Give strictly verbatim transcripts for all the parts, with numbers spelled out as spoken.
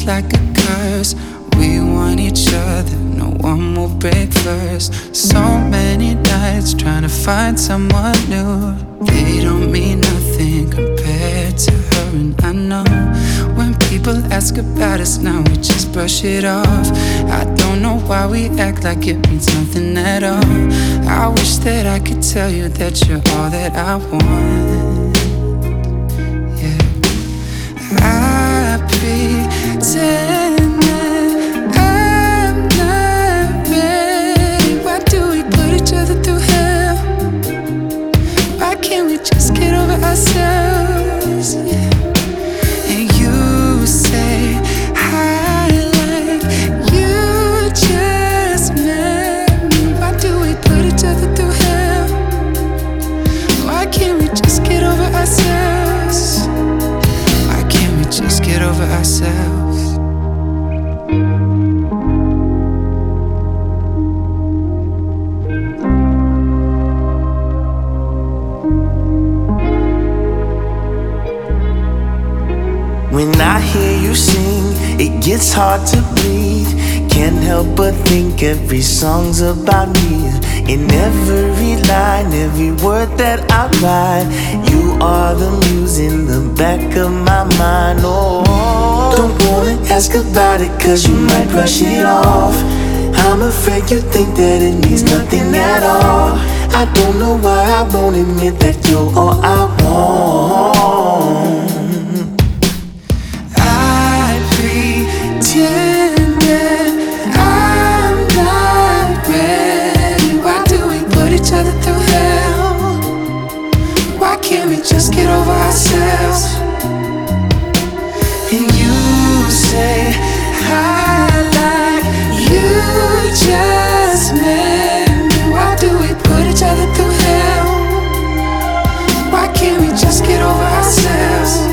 She's like a curse. We want each other, no one will break first. So many nights trying to find someone new. They don't mean nothing compared to her, and I know when people ask about us now, we just brush it off. I don't know why we act like it means nothing at all. I wish that I could tell you that you're all that I want. Yeah, I pretend that I'm not ready. Why do we put each other through hell? Why can't we just get over ourselves? Yeah. And you say I like you just met me. Why do we put each other through hell? Why can't we just get over ourselves? Why can't we just get over ourselves? When I hear you sing, it gets hard to breathe. Can't help but think every song's about me. In every line, every word that I write, you are the muse in the back of my mind. Oh, don't wanna ask about it, cause you might brush it off. I'm afraid you think that it means nothing at all. I don't know why I won't admit that you're all I want. Pretend that I'm not ready. Why do we put each other through hell? Why can't we just get over ourselves? And you say I like you just met me. Why do we put each other through hell? Why can't we just get over ourselves?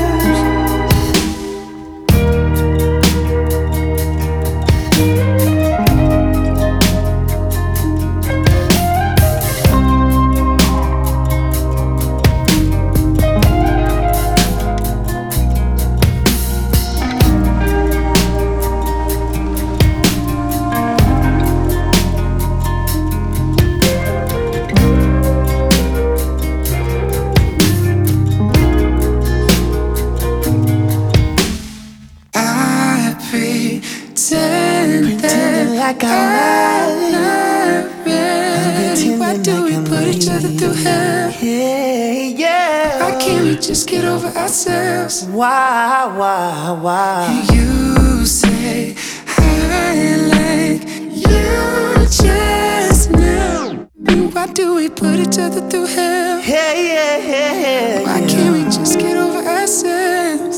Pretend that like I'm I'm not ready. Why do we put each other through hell? Yeah, yeah. Why can't we just get over ourselves? Why, why, why? You say I like you just now. Why do we put each other through hell? Yeah, yeah, yeah, yeah. Why can't we just get over ourselves?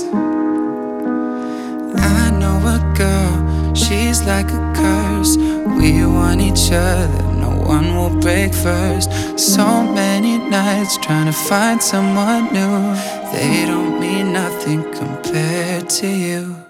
I know a girl, she's like a curse. We want each other, no one will break first. So many nights trying to find someone new. They don't mean nothing compared to you.